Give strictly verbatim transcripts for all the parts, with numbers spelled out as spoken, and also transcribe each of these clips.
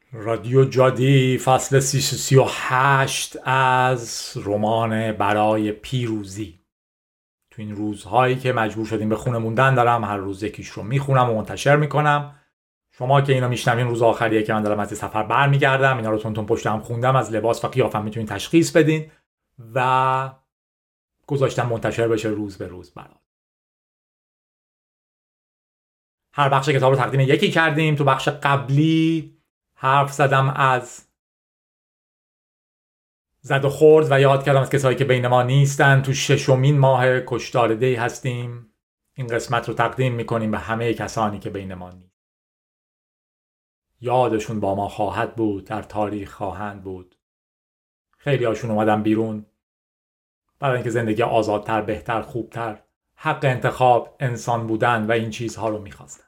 رادیو جادی فصل سی و هشت از رمان برای پیروزی. تو این روزهایی که مجبور شدیم به خونه موندن دارم هر روز یکیش رو میخونم و منتشر میکنم. شما که اینو میشنوین روز آخریه که من دارم از سفر برمیگردم. اینا رو تون تون پشت هم خوندم، از لباس و قیافم میتونین تشخیص بدین و گذاشتم منتشر بشه روز به روز برات. هر بخش کتاب رو تقدیم یکی کردیم. تو بخش قبلی حرف زدم از زد و خورد و یاد کردم از کسایی که بین ما نیستن. تو ششمین ماه کشتار دی هستیم. این قسمت رو تقدیم میکنیم به همه کسانی که بین ما نیست. یادشون با ما خواهد بود، در تاریخ خواهند بود. خیلی هاشون اومدن بیرون برای اینکه زندگی آزادتر، بهتر، خوبتر، حق انتخاب، انسان بودن و این چیزها رو میخواستن.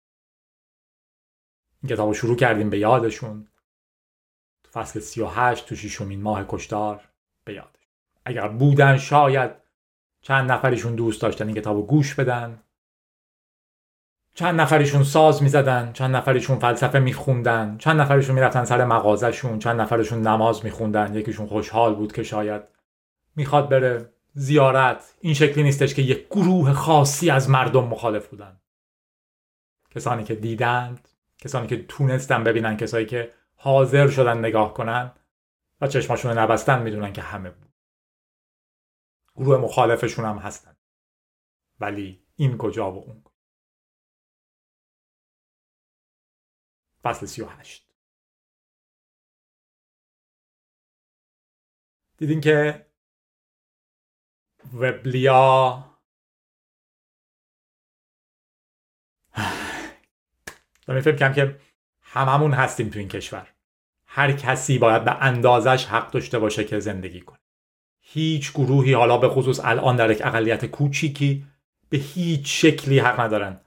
این کتاب رو شروع کردیم به یادشون. تو فصل سی و هشت تو ششمین ماه کشتار به یادشون. اگر بودن شاید چند نفریشون دوست داشتن این کتاب رو گوش بدن، چند نفریشون ساز میزدن، چند نفریشون فلسفه میخوندن، چند نفریشون میرفتن سر مغازهشون، چند نفرشون نماز میخوندن، یکیشون خوشحال بود که شاید میخواد بره زیارت. این شکلی نیستش که یک گروه خاصی از مردم مخالف بودن. کسانی که دیدند، کسانی که تونستن ببینن، کسایی که حاضر شدن نگاه کنن و چشماشون نبستن میدونن که همه بود. گروه مخالفشون هم هستن، ولی این کجا و اون. فصل سی و هشت. دیدین که وبلیا دارم فکر کنم که هممون هستیم تو این کشور. هر کسی باید به اندازش حق داشته باشه که زندگی کنه. هیچ گروهی، حالا به خصوص الان در یک اقلیت کوچیکی، به هیچ شکلی حق ندارن.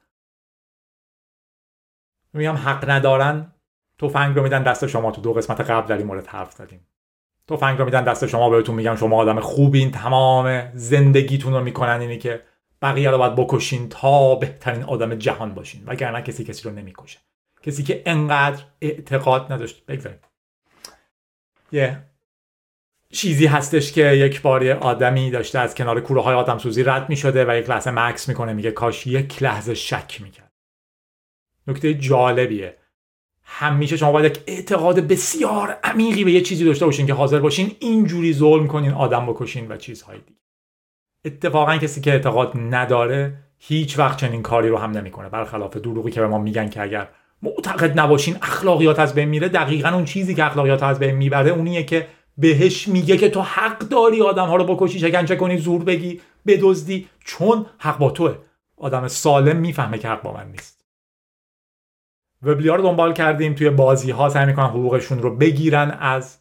میگم حق ندارن، تفنگ رو میدن دست شما. تو دو قسمت قبل در این مورد حرف زدیم. تفنگ رو میدن دست شما، بهتون میگن شما آدم خوبین، تمام زندگیتون رو میکنن اینی که بقیه رو باید بکشین تا بهترین آدم جهان باشین، وگرنه کسی کسی رو نمیکشه. کسی که انقدر اعتقاد نداشت. بگذاریم یه چیزی هستش که یک بار یه آدمی داشته از کنار کوره های آدم سوزی رد میشده و یک لحظه مکس میکنه، میگه کاش یک لحظه شک میکرد. نکته جالبیه. همیشه شما باید یک اعتقاد بسیار عمیقی به یه چیزی داشته باشین که حاضر باشین اینجوری ظلم کنین، آدم بکشین و چیزهای دیگه. اتفاقا کسی که اعتقاد نداره هیچ وقت چنین کاری رو هم نمیکنه. برخلاف دروغی که به ما میگن که اگر معتقد نباشین اخلاقیات از بین میره، دقیقاً اون چیزی که اخلاقیات از بین میبره اونیه که بهش میگه که تو حق داری آدم ها رو بکشی، شکنجه کنی، زور بگی، بدزدی، چون حق با توه. آدم سالم میفهمه که حق با من نیست. وبلیا رو دنبال کردیم. توی بازی ها سعی میکنن حقوقشون رو بگیرن از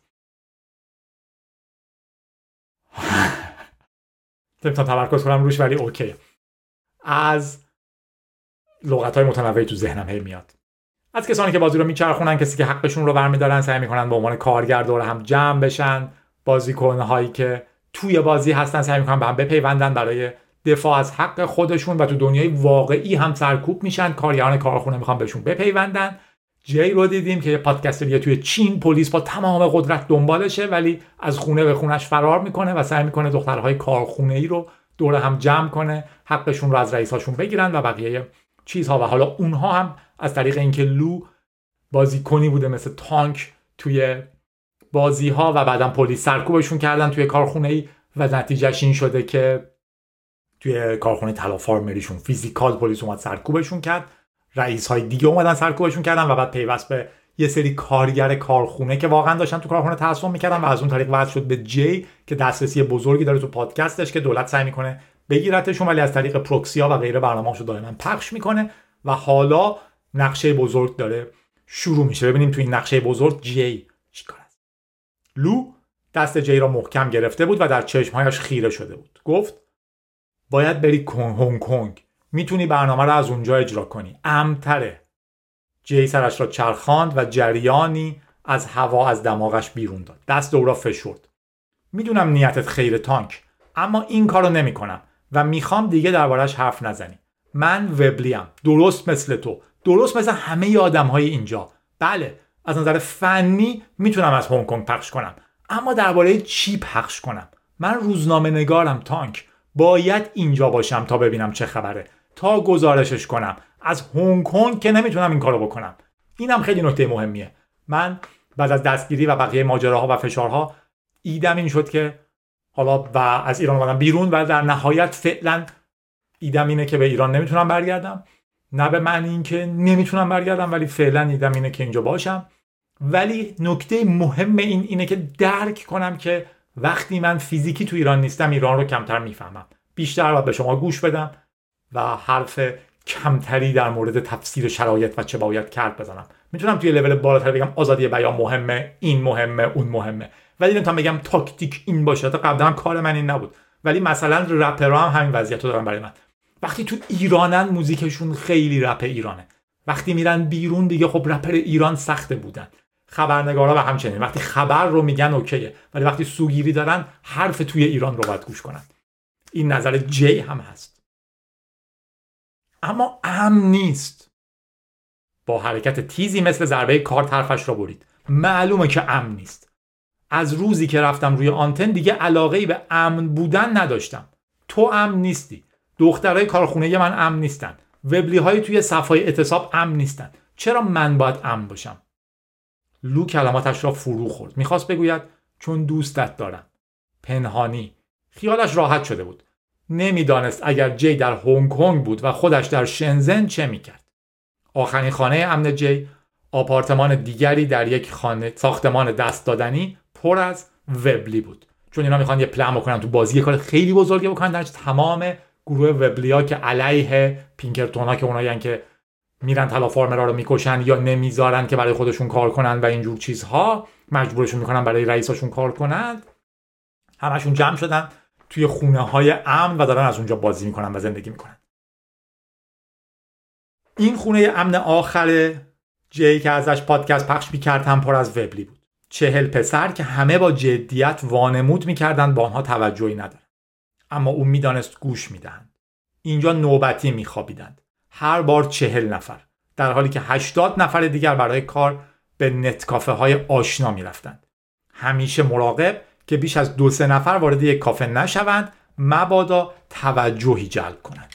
نمیتونم تمرکز کنم روش ولی اوکی، از لغت‌های متنوعی تو ذهنم هی میاد. از کسانی که بازی رو میچرخونن، کسی که حقشون رو برمی‌دارن، سعی میکنن به عنوان کارگر دور هم جمع بشن. بازیکن‌هایی که توی بازی هستن سعی میکنن به هم بپیوندن برای دفاع از حق خودشون و تو دنیای واقعی هم سرکوب میشن. کارگران کارخونه میخوان بهشون بپیوندن. جی رو دیدیم که یه پادکستریه توی چین، پلیس با تمام قدرت دنبالشه ولی از خونه به خونش فرار میکنه و سعی میکنه دخترهای کارخونه‌ای رو دور هم جمع کنه، حقشون رو از رئیساشون بگیرن و بقیه چیزها. و حالا اونها هم از طریق اینکه لو بازیکنی بوده مثل تانک توی بازی ها و بعدم پلیس سرکوبشون کردن توی کارخونه‌ای و نتیجهش این شده که توی کارخونه طلا فارمریشون فیزیکال پلیس اومد سرکوبشون کرد. رئیس های دیگه اومدن سرکوبشون کردن و بعد پیوست به یه سری کارگر کارخونه که واقعا داشتن تو کارخونه تعصب میکردن و از اون طریق وصل شد به جی که دسترسی بزرگی داره تو پادکستش که دولت سعی میکنه بگیرتشون ولی از طریق پروکسیا و غیره برنامه‌اشو دائما پخش میکنه و حالا نقشه بزرگ داره شروع میشه. ببینیم تو این نقشه بزرگ جی چیکار است. لو دست جی را محکم گرفته بود و در چشمهایش خیره شده بود. گفت باید بری هنگ کنگ. میتونی برنامه رو از اونجا اجرا کنی. امن‌تره. جی سرش را چرخاند و جریانی از هوا از دماغش بیرون داد. دست او را فشرد. میدونم نیتت خیر تانک، اما این کارو نمیکنم و میخوام دیگه دربارش حرف نزنی. من وبلیم، درست مثل تو، درست مثل همه آدم‌های اینجا. بله، از نظر فنی میتونم از هنگ کنگ پخش کنم، اما درباره چی پخش کنم؟ من روزنامه نگارم تانک، باید اینجا باشم تا ببینم چه خبره، تا گزارشش کنم. از هنگ کنگ که نمیتونم این کارو بکنم. اینم خیلی نکته مهمیه. من بعد از دستگیری و بقیه ماجراها و فشارها ایدم این شد که حالا و از ایران اومدم بیرون و در نهایت فعلا ایدم اینه که به ایران نمیتونم برگردم. نه به معنی این که نمیتونم برگردم، ولی فعلا ایدم اینه که اینجا باشم. ولی نکته مهم این اینه که درک کنم که وقتی من فیزیکی تو ایران نیستم ایران رو کمتر میفهمم، بیشتر باید به شما گوش بدم و حرف کمتری در مورد تفسیر شرایط و چه باید کرد بزنم. میتونم توی لول بالاتر بگم آزادی بیان مهمه، این مهمه، اون مهمه، ولی نمیتونم بگم تاکتیک این باشه. تا قبلا کار من این نبود، ولی مثلا رپرها هم همین وضعیت رو دارن برای من. وقتی تو ایرانن موزیکشون خیلی رپ ایرانه، وقتی میرن بیرون دیگه خب رپر ایران سخته بودن. خبرنگارا و همچنین وقتی خبر رو میگن اوکیه، ولی وقتی سوگیری دارن حرف توی ایران رو باید گوش کنن. این نظر جی هم هست. اما امن نیست. با حرکت تیزی مثل ضربه کارت حرفش را برید. معلومه که امن نیست. از روزی که رفتم روی آنتن دیگه علاقه‌ای به امن بودن نداشتم. تو امن نیستی. دخترای کارخونه من امن نیستن. وبلی های توی صفحه اعتصاب امن نیستن. چرا من باید امن باشم؟ لو کلماتش را فرو خورد. میخواست بگوید چون دوستت دارم. پنهانی. خیالش راحت شده بود. نمیدانست اگر جی در هنگ کنگ بود و خودش در شنزن چه میکرد. آخرین خانه امن جی آپارتمان دیگری در یک خانه ساختمان دست دادنی پر از وبلی بود. چون اینا میخوان یه پلن بکنن تو بازی، یه کار خیلی بزرگی بکنن، در تمام گروه وبلیا که علیه پینکرتونا که اونایین که میرن طلا فارمرها رو میکشن یا نمیذارن که برای خودشون کار کنن و اینجور چیزها، مجبورشون میکنن برای رئیساشون کار کنن، همشون جمع شدن توی خونه های امن و دارن از اونجا بازی میکنن و زندگی میکنن. این خونه امن آخر جی که ازش پادکست پخش میکرد هم پر از وبلی بود. چهل پسر که همه با جدیت وانمود میکردن با آنها توجهی ندارن، اما اون میدانست گوش میدهند. اینجا نوبتی میخوابیدند، هر بار چهل نفر، در حالی که هشتاد نفر دیگر برای کار به نت کافه های آشنا میرفتند. همیشه مراقب که بیش از دو سه نفر وارد یک کافه نشوند، مبادا توجهی جلب کنند.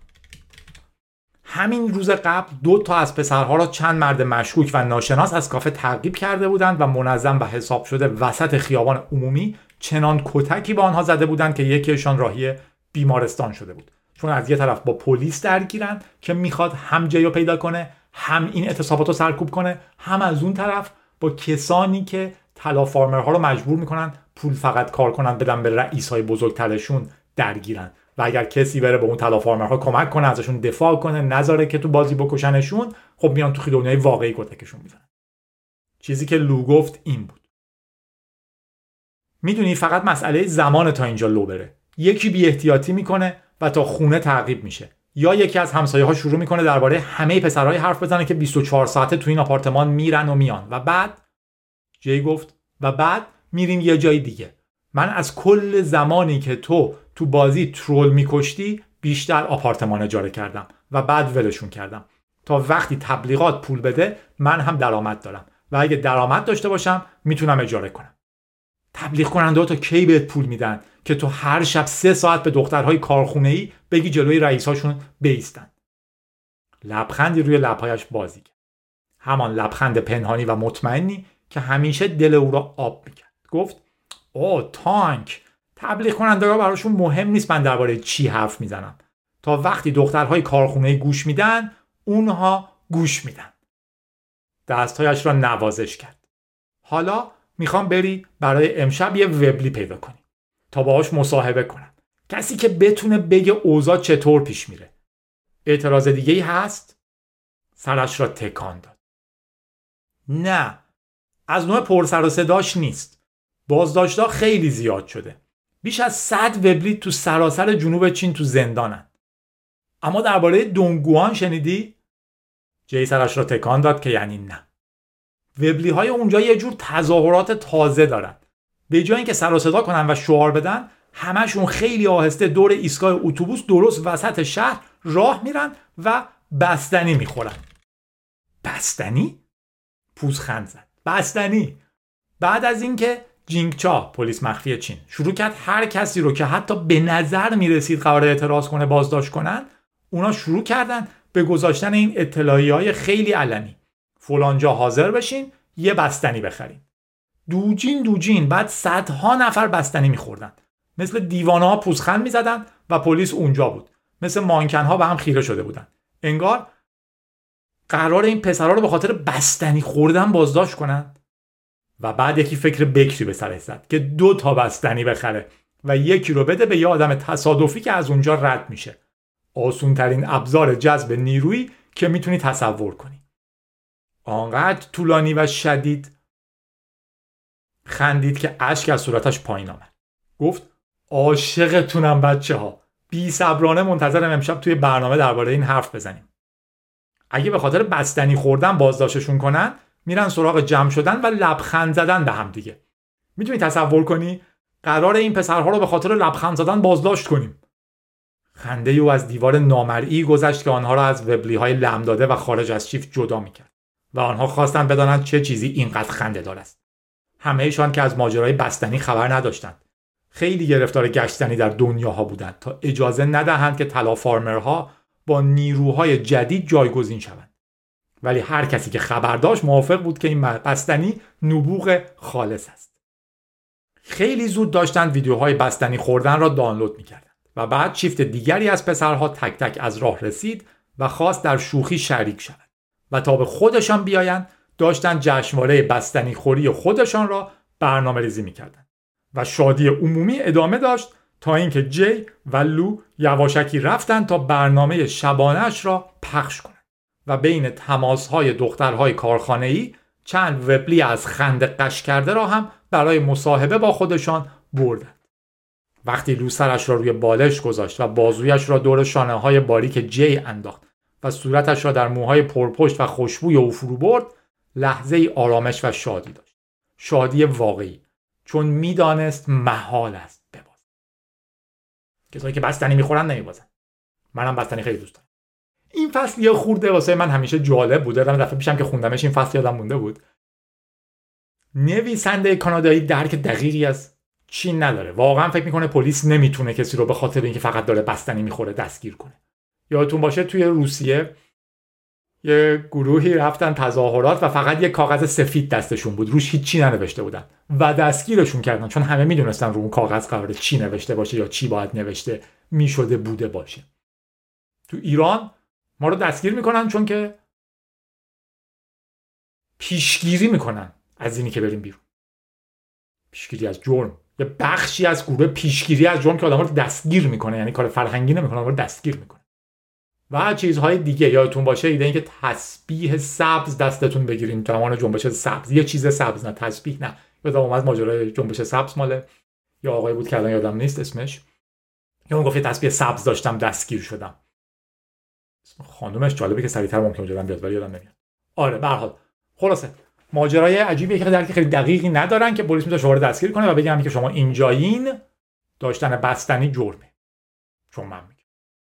همین روز قبل دو تا از پسرها را چند مرد مشکوک و ناشناس از کافه تعقیب کرده بودند و منظم و حساب شده وسط خیابان عمومی چنان کتکی به آنها زده بودند که یکیشان راهی بیمارستان شده بود. چون از یه طرف با پلیس درگیرن که میخواد هم جیو پیدا کنه، هم این اعتصابات رو سرکوب کنه، هم از اون طرف با کسانی که طلا فارمرها رو مجبور میکنن پول فقط کار کنن بدن به رئیسای بزرگترشون درگیرن و اگر کسی بره به اون طلا فارمرها کمک کنه، ازشون دفاع کنه، نذاره که تو بازی بکشنشون، خب میان تو دنیای واقعی کتکشون میزنن. چیزی که لو گفت این بود. میدونی فقط مسئله زمان تا اینجا لو بره. یکی بی احتیاطی میکنه و تا خونه تعقیب میشه، یا یکی از همسایه‌ها شروع میکنه درباره همه پسرهای حرف بزنه که بیست و چهار ساعته تو این آپارتمان میرن و میان و بعد جی گفت و بعد میریم یه جای دیگه. من از کل زمانی که تو تو بازی ترول میکشتی بیشتر آپارتمان اجاره کردم و بعد ولشون کردم تا وقتی تبلیغات پول بده من هم درآمد دارم و اگه درآمد داشته باشم میتونم اجاره کنم. تبلیغ کننده ها تا کی بهت پول میدن که تو هر شب سه ساعت به دخترهای کارخونه‌ای بگی جلوی رئیساشون بیستن؟ لبخندی روی لبهایش بازی کرد. همان لبخند پنهانی و مطمئنی که همیشه دل او را آب میکرد. گفت اوه تانک، تبلیغ کننده ها براشون مهم نیست من درباره چی حرف میزنم. تا وقتی دخترهای کارخونه‌ای گوش میدن اونها گوش میدن. دستهایش را نوازش کرد. حالا میخوام بری برای امشب یه وبلی پیدا کنی تا باهاش مصاحبه کنم. کسی که بتونه بگه اوضاع چطور پیش میره. اعتراض دیگه‌ای هست؟ سرش را تکان داد. نه، از نوع پرسر و صداش نیست. بازداشت‌ها خیلی زیاد شده. بیش از صد وبلی تو سراسر جنوب چین تو زندانن. اما درباره دونگوان شنیدی؟ جی سرش را تکان داد که یعنی نه. وبلی های اونجا یه جور تظاهرات تازه دارن. به جای اینکه سر و صدا کنن و شعار بدن، همشون خیلی آهسته دور ایستگاه اتوبوس درست وسط شهر راه میرن و بستنی میخورن. بستنی؟ پوزخند زد. بستنی. بعد از اینکه جینگچا پلیس مخفی چین شروع کرد هر کسی رو که حتی به نظر میرسید قرار اعتراض کنه بازداشت کنن، اونا شروع کردن به گذاشتن این اطلاعیه‌های خیلی علنی. فلان جا حاضر بشین یه بستنی بخرین. دوجین دوجین بعد صدها نفر بستنی میخوردن. مثل دیوانه‌ها پوزخند میزدن و پلیس اونجا بود. مثل مانکن‌ها به هم خیره شده بودن. انگار قرار این پسرها رو به خاطر بستنی خوردن بازداشت کنن. و بعد یکی فکر بکری به سرش زد که دو تا بستنی بخره و یکی رو بده به یه آدم تصادفی که از اونجا رد میشه. آسون ترین ابزار جذب نیرویی که میتونی تصور کنی. آنقدر طولانی و شدید خندید که اشک از صورتش پایین آمد. گفت عاشقتونم بچه ها. بی صبرانه منتظرم امشب توی برنامه درباره این حرف بزنیم. اگه به خاطر بستنی خوردن بازداشتشون کنن، میرن سراغ جمع شدن و لبخند زدن به هم دیگه. میتونی تصور کنی قرار این پسرها رو به خاطر لبخند زدن بازداشت کنیم. خنده او از دیوار نامرئی گذشت که آنها را از وبلی‌های لم داده و خارج از شیفت جدا میکرد و آنها خواستند بدانند چه چیزی اینقدر خنده‌دار است. همه‌شان که از ماجرای بستنی خبر نداشتند. خیلی گرفتار گشتنی در دنیاها بودند تا اجازه ندهند که طلا فارمرها با نیروهای جدید جایگزین شوند. ولی هر کسی که خبر داشت موافق بود که این بستنی نبوغ خالص است. خیلی زود داشتند ویدیوهای بستنی خوردن را دانلود می‌کردند و بعد شیفت دیگری از پسرها تک تک از راه رسید و خواست در شوخی شریک شود و تا به خودشان بیایند داشتند جشنواره بستنی خوری خودشان را برنامه‌ریزی می‌کردند و شادی عمومی ادامه داشت تا اینکه جی و لو یواشکی رفتند تا برنامه شبانه‌اش را پخش کنند و بین تماس‌های دخترهای کارخانه‌ای چند وبلی از خنده قش کرده را هم برای مصاحبه با خودشان بردند. وقتی لو سرش را روی بالش گذاشت و بازویش را دور شانه‌های باریک جی انداخت و صورتش را در موهای پرپشت و خوشبوی او فرو برد، لحظه‌ای آرامش و شادی داشت. شادی واقعی، چون می‌دانست محال است ببازد. کسایی که بستنی می‌خورن نمی‌بازن. منم بستنی خیلی دوست دارم. این فصل یه خورده واسه من همیشه جالب بوده. دفعه دفعه پیشم که خوندمش این فصل یادم مونده بود. نویسنده کانادایی درک دقیقی از چین نداره. واقعا فکر میکنه پلیس نمیتونه کسی رو به خاطر اینکه فقط داره بستنی میخوره دستگیر کنه. یادتون باشه توی روسیه یه گروهی رفتن تظاهرات و فقط یه کاغذ سفید دستشون بود، روش هیچی ننوشته بودن و دستگیرشون کردن، چون همه میدونستن رو اون کاغذ قراره چی نوشته باشه یا چی باید نوشته میشده بوده باشه. تو ایران ما رو دستگیر میکنن چون که پیشگیری میکنن از اینی که بریم بیرون. پیشگیری از جرم. یه بخشی از گروه پیشگیری از جرم که آدم‌ها رو دستگیر میکنه، یعنی کار فرهنگی نمیکنه، آدم‌ها رو دستگیر میکنه. و چیزهای دیگه. یادتون باشه ایده این که تسبیح سبز دستتون بگیرین زمان جنبش سبز، یه چیز سبز، نه تسبیح نه. یادم اومد ماجرای جنبش سبز مال یا آقای بود که الان یادم نیست اسمش. یا اون گفت تسبیح سبز داشتم دستگیر شدم. اسم خانومش جالبه که سریعتر ممکنه جلوم بیاد ولی یادم نمیاد. آره به هر حال خلاصه ماجرای عجیبیه که درک خیلی دقیقی ندارن که پلیس میتونه شما رو دستگیر کنه و بگم که شما اینجایین داشتن بستنی جرمه. چون من میگم.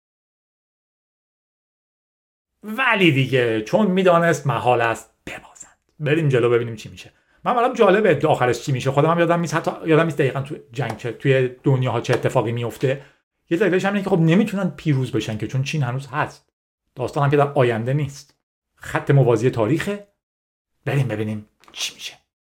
ولی دیگه چون میدانست محال است ببازند. بریم جلو ببینیم چی میشه. من برام جالبه آخرش چی میشه. خودم هم یادم نیست، حتی یادم نیست دقیقاً تو جنگ چه توی دنیاها چه اتفاقی میفته. یه دلیلش هم اینه که خب نمیتونن پیروز بشن که چون چین هنوز هست. داستان هم که در آینده نیست. خط موازی تاریخه. بریم ببینیم چی میشه.